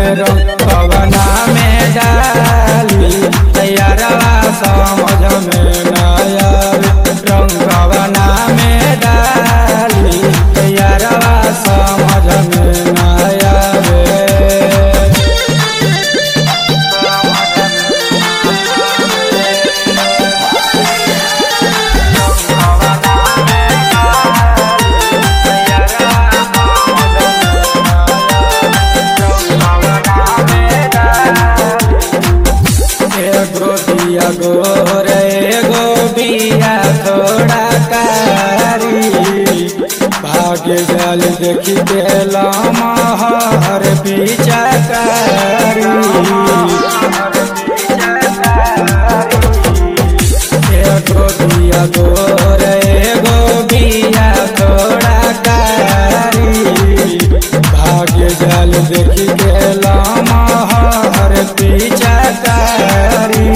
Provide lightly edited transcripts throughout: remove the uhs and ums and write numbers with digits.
रंग कवना में डाली तैयारवा समझ में न आवे रंग कवना में डाली तैयारवा समझ में न आवे। गोरे गो बिया थोड़ा कारी भाग्य जल देखी के लमहर पिचकारी एगो बिया गोरे गो बिया थोड़ा कारी भाग्य जल देखी के लमहर पिचकारी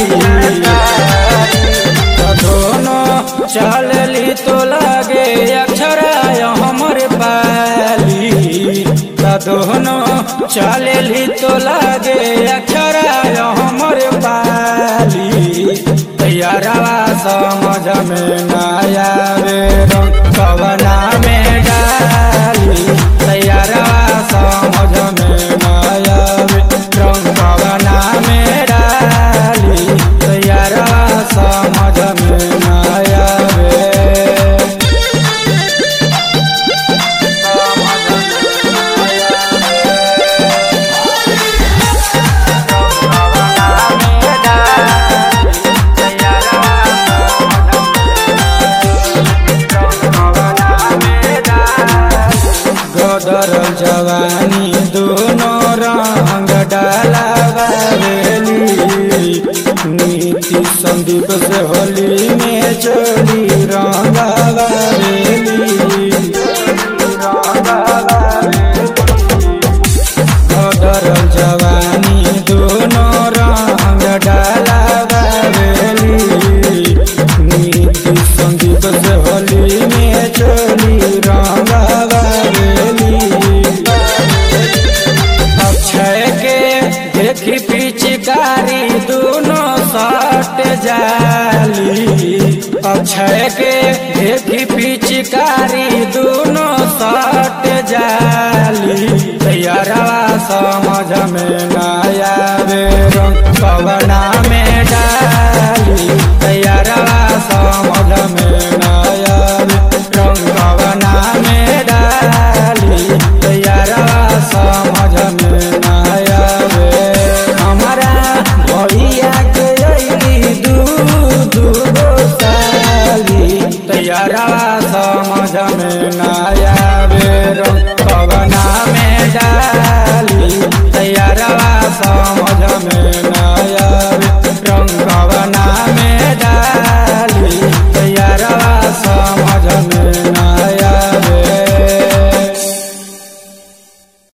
चलली तो लगे अक्षराय हमर पाली दोनों चलली तो लगे अक्षराय हमर पाली तैयारवा समझ में न आवे रंग कवना में डाली तैयारवा समझ में न आवे रंग कवना में डाली तैयारवा समझ में न गोदरल जवानी दोनों रंग डालावेली नीति संदीप से होली में चोली रंगावेली गोदरल जवानी दोनों रंग डालावेली नीति संदीप से होली में चोली रंगावेली अक्षय के देखी पिचकारी दोनों सट जाली अक्षय के देखी पिचकारी दोनों सट जाली तैयारवा समझ में न आवे रंग कवना में डाली